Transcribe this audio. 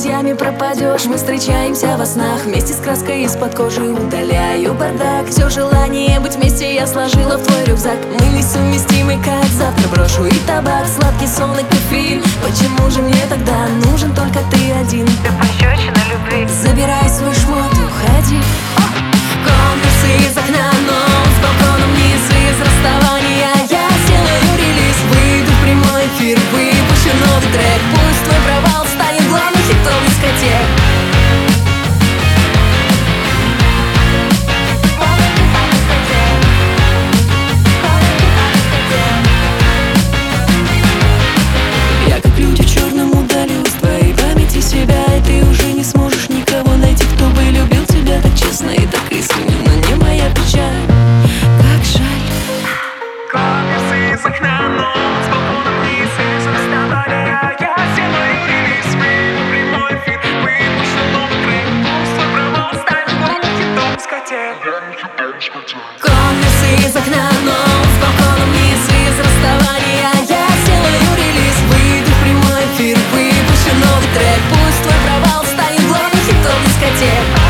друзьями пропадешь. Мы встречаемся во снах, вместе с краской из-под кожи удаляю бардак. Все желание быть вместе я сложила в твой рюкзак. Мы несовместимы, как завтра брошу и табак, сладкий сон и кофеин. Почему же мне тогда нужен только ты один? Ты пощечина любви. Забирай свой шмот и уходи. Конкурсы из окна, но с балкона вниз из расставания я сделаю релиз. Выйду в прямой эфир, выпущу новый трек. Пусть твой провал станет главным хитом дискотек. Я как люди в черном удалю с твоей памяти себя, и ты уже не сможешь никого найти, кто бы любил тебя так честно и так искренне. Но не моя печаль, как жаль. Конкурсы из окна, но с балкона вниз из расставания я сделаю релиз. Выйду в прямой эфир, выпущу новый трек. Пусть твой провал станет главным хитом дискотек. Конкурсы из окна, но с балкона вниз из расставания я сделаю релиз. Выйду в прямой эфир, выпущу новый трек. Пусть твой провал станет главным хитом дискотек.